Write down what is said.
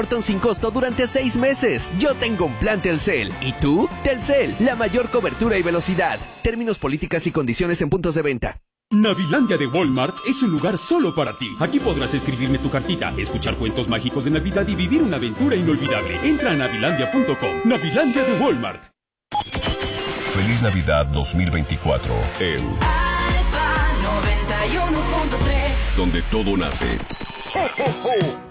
sin costo durante 6 meses. Yo tengo un plan Telcel. ¿Y tú? Telcel, la mayor cobertura y velocidad. Términos, políticas y condiciones en puntos de venta. Navilandia de Walmart es un lugar solo para ti. Aquí podrás escribirme tu cartita, escuchar cuentos mágicos de Navidad y vivir una aventura inolvidable. Entra a navilandia.com. Navilandia de Walmart. Feliz Navidad 2024 en Alfa 91.3, donde todo nace. ¡ho, ho, ho!